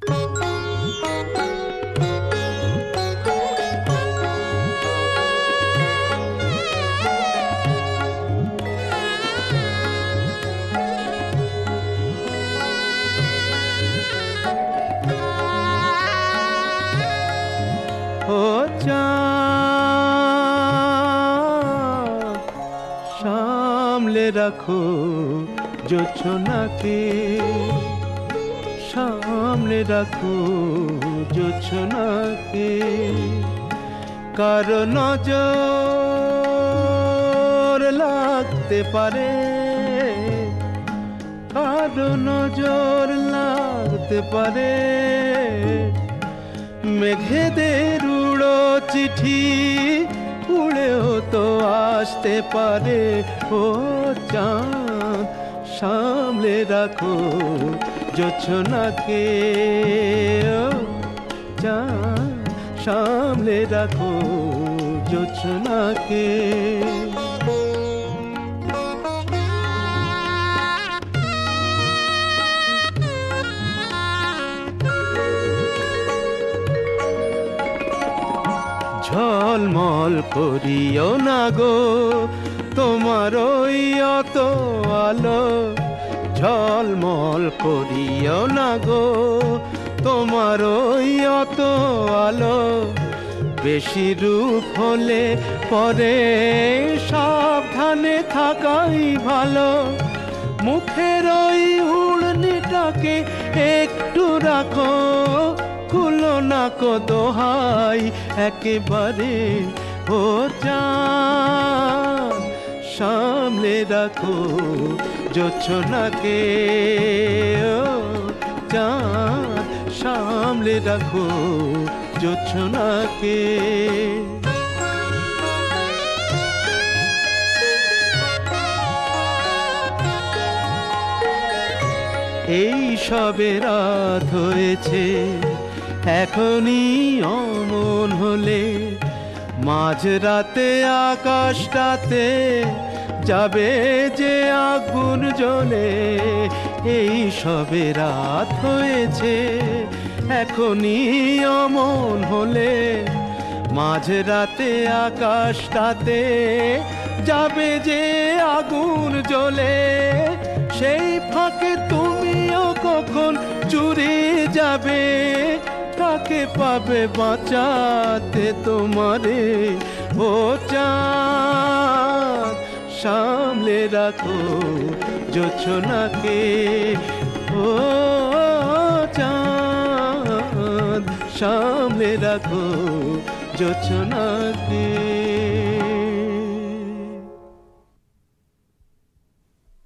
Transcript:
ও চাঁদ সামলে রাখো জোছনাকে, সামলে রাখো জোছনাকে, কারো নজর লাগতে পারে, কারো নজর লাগতে পারে, মেঘেদের উড়ো চিঠি উড়েও তো আসতে পারে। ও চাঁদ সামলে রাখো জোছনাকে, ও চাঁদ সামলে রাখো জোছনাকে। ঝলমল করিও না গো তোমার ওই অত আলো, ঝলমল করিও না গো তোমার ওই অত আলো, বেশি রূপ হলে পরে সাবধানে থাকাই ভালো। মুখের ওই উড়নিটাকে একটু রাখো, খুলো না কো দোহাই একেবারে। ও চাঁদ সামলে রাখো জোছনাকে, ও চাঁদ সামলে রাখো জোছনাকে। এই সবে রাত হয়েছে, এখনই অমন হলে মাঝরাতে আকাশটাতে যাবে যে আগুন জ্বলে। এই সবে রাত হয়েছে, এখনই অমন হলে মাঝরাতে আকাশটাতে যাবে যে আগুন জ্বলে। সেই ফাঁকে তুমিও কখন চুরি যাবে, কাকে পাবে বাঁচাতে তোমারে। ও চাঁদ সামলে রাখো জোছনাকে, ও চাঁদ সামলে রাখো জোছনাকে।